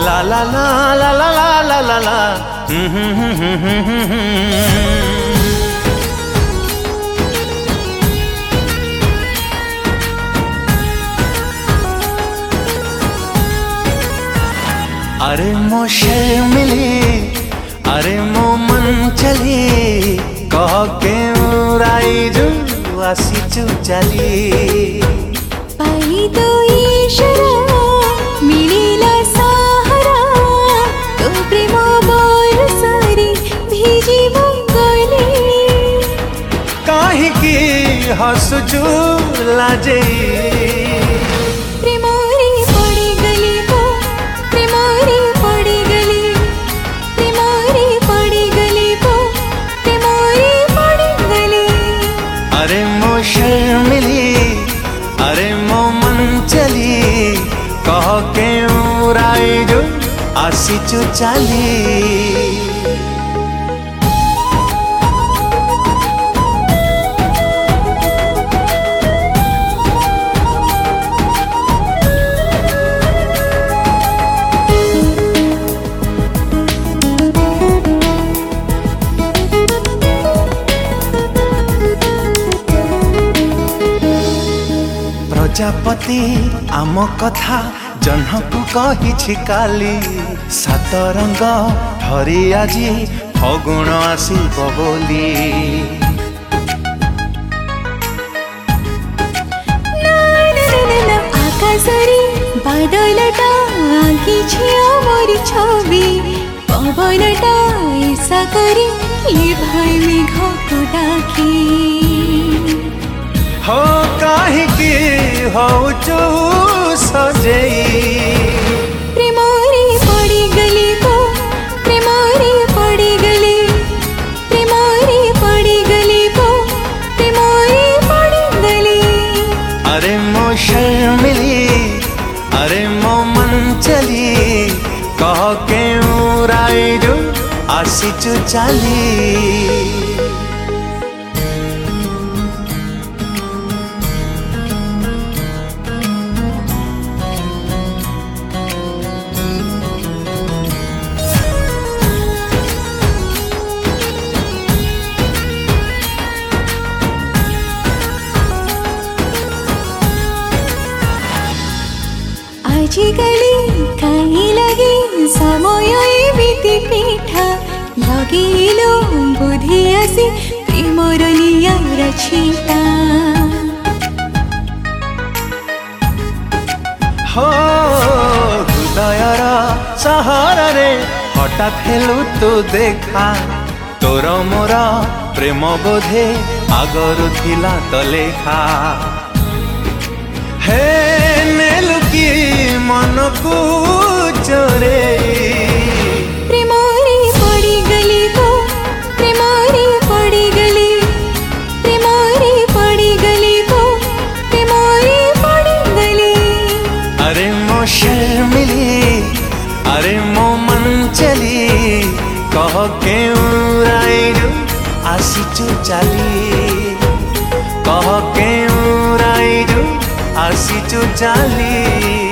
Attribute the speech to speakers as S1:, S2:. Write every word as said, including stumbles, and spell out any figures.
S1: ला ला ला ला ला ला ला ला ला हम्म हम्म हम्म हम्म हम्म। अरे मो शर्मिली अरे मो मन चली कह के उड़ाई जो आसीचु चली
S2: पाई तो इशारा मिलिला सहारा तो प्रेम बरसारी भिजी गली
S1: काहे की हसुचु लाजे अरे मो शर्मिली अरे मो मन चली कह के उड़ाई जो आसीचु चली प्रजापति आम कथा जह्नकु कही काली सात रंग धरी आजी फगुण आसीब बोली
S2: आकाशरी बादलटा आँखी मोरी छवि पवनटा ऐसा करी ये भाई मेघ को डाकी
S1: हो काहे की हो चू सजई
S2: प्रेमरी पड़ी गली को प्रेमरी पड़ी गली प्रेमरी पड़ी गली को प्रेमरी पड़ी गली
S1: अरे मो शर्मिली अरे मो मन चली कह के उड़ाई जो आसीचु चली
S2: आजिकाली काई लगी समय बीती पीठा लगिलो बुद्धि आसी प्रेमर नियार छिटा
S1: हो हृदयर सहारा रे हठात हेलु तू देखा तोर मोर प्रेम बोधे आगरु थिला तो लेखा हे नेलु की मन को चोरे
S2: प्रेमरी पड़ी गली को प्रेमरी पड़ी गली प्रेमरी पड़ी गली को प्रेमरी पड़ी गली
S1: अरे मो शर्मिली अरे मो मन चली कह के उड़ाई जो आसीचु चली कह के उड़ाई जो आसीचु चली।